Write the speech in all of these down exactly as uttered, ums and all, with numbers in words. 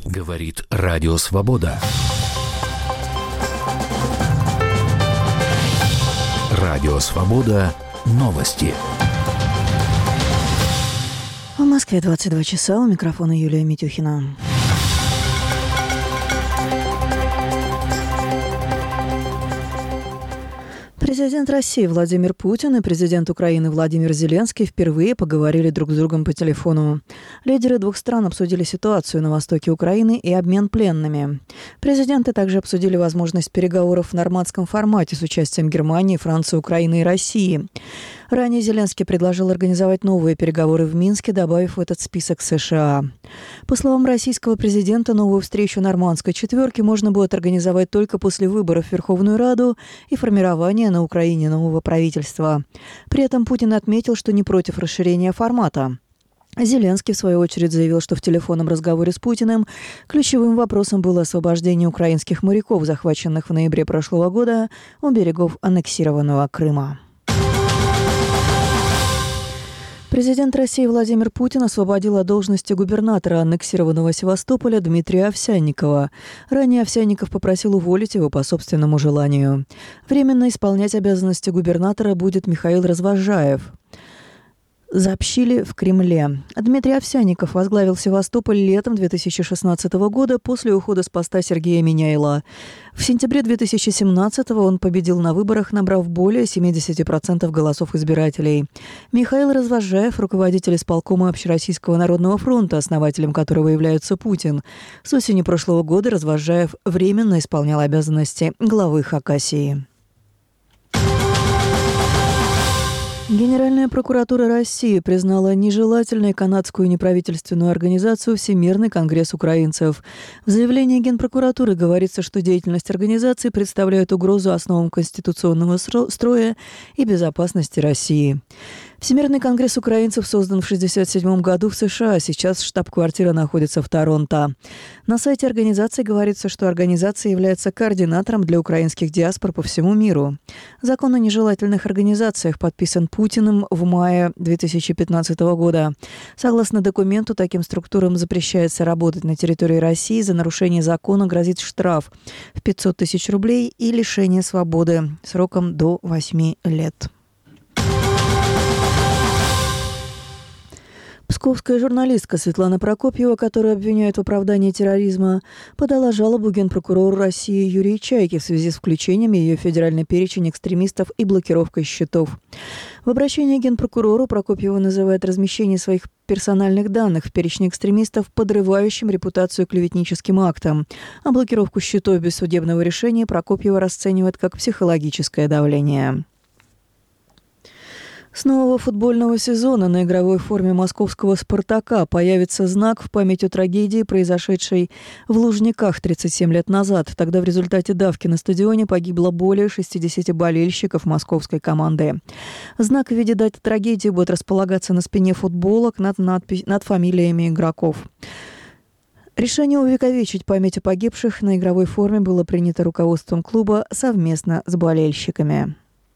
Говорит Радио Свобода. Радио Свобода. Новости. В Москве двадцать два часа. У микрофона Юлия Митюхина. Президент России Владимир Путин и президент Украины Владимир Зеленский впервые поговорили друг с другом по телефону. Лидеры двух стран обсудили ситуацию на востоке Украины и обмен пленными. Президенты также обсудили возможность переговоров в нормандском формате с участием Германии, Франции, Украины и России. Ранее Зеленский предложил организовать новые переговоры в Минске, добавив в этот список США. По словам российского президента, новую встречу нормандской четверки можно будет организовать только после выборов в Верховную Раду и формирования на Украине нового правительства. При этом Путин отметил, что не против расширения формата. Зеленский, в свою очередь, заявил, что в телефонном разговоре с Путиным ключевым вопросом было освобождение украинских моряков, захваченных в ноябре прошлого года у берегов аннексированного Крыма. Президент России Владимир Путин освободил от должности губернатора аннексированного Севастополя Дмитрия Овсянникова. Ранее Овсянников попросил уволить его по собственному желанию. Временно исполнять обязанности губернатора будет Михаил Развозжаев. Сообщили в Кремле. Дмитрий Овсянников возглавил Севастополь летом две тысячи шестнадцатого года после ухода с поста Сергея Миняйла. В сентябре две тысячи семнадцатого он победил на выборах, набрав более семьдесят процентов голосов избирателей. Михаил Развозжаев, руководитель исполкома Общероссийского народного фронта, основателем которого является Путин. С осени прошлого года Развозжаев временно исполнял обязанности главы Хакасии. Генеральная прокуратура России признала нежелательной канадскую неправительственную организацию «Всемирный конгресс украинцев». В заявлении Генпрокуратуры говорится, что деятельность организации представляет угрозу основам конституционного строя и безопасности России. Всемирный конгресс украинцев создан в шестьдесят седьмом году в США. Сейчас штаб-квартира находится в Торонто. На сайте организации говорится, что организация является координатором для украинских диаспор по всему миру. Закон о нежелательных организациях подписан Путиным в мае две тысячи пятнадцатого года. Согласно документу, таким структурам запрещается работать на территории России. За нарушение закона грозит штраф в пятьсот тысяч рублей и лишение свободы сроком до восьми лет. Псковская журналистка Светлана Прокопьева, которую обвиняют в оправдании терроризма, подала жалобу генпрокурору России Юрию Чайке в связи с включением ее в федеральный перечень экстремистов и блокировкой счетов. В обращении к генпрокурору Прокопьева называет размещение своих персональных данных в перечне экстремистов подрывающим репутацию клеветническим актом, а блокировку счетов без судебного решения Прокопьева расценивает как психологическое давление. С нового футбольного сезона на игровой форме московского «Спартака» появится знак в память о трагедии, произошедшей в Лужниках тридцать семь лет назад. Тогда в результате давки на стадионе погибло более шестидесяти болельщиков московской команды. Знак в виде даты трагедии будет располагаться на спине футболок над, надпись, над фамилиями игроков. Решение увековечить память о погибших на игровой форме было принято руководством клуба совместно с болельщиками.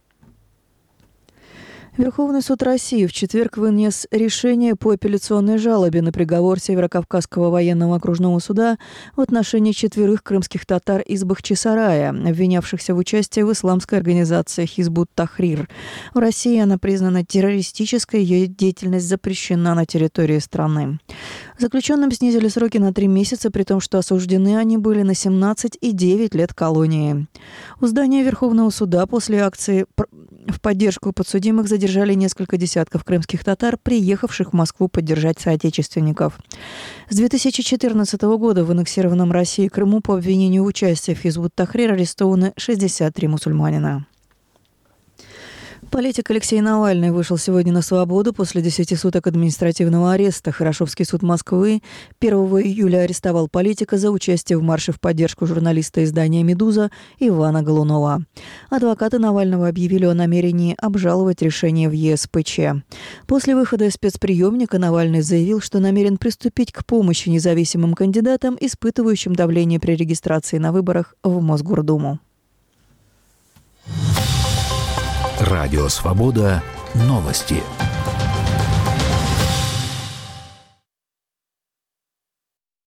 Верховный суд России в четверг вынес решение по апелляционной жалобе на приговор Северокавказского военного окружного суда в отношении четверых крымских татар из Бахчисарая, обвинявшихся в участии в исламской организации Хизбут Тахрир. В России она признана террористической, ее деятельность запрещена на территории страны. Заключенным снизили сроки на три месяца, при том, что осуждены они были на семнадцать и девять лет колонии. У здания Верховного суда после акции в поддержку подсудимых задержали несколько десятков крымских татар, приехавших в Москву поддержать соотечественников. С две тысячи четырнадцатого года в аннексированном России Крыму по обвинению в участии в Хизбут Тахрир арестованы шестьдесят три мусульманина. Политик Алексей Навальный вышел сегодня на свободу после десяти суток административного ареста. Хорошевский суд Москвы первого июля арестовал политика за участие в марше в поддержку журналиста издания «Медуза» Ивана Голунова. Адвокаты Навального объявили о намерении обжаловать решение в е эс пэ че. После выхода из спецприемника Навальный заявил, что намерен приступить к помощи независимым кандидатам, испытывающим давление при регистрации на выборах в Мосгордуму. Радио Свобода. Новости.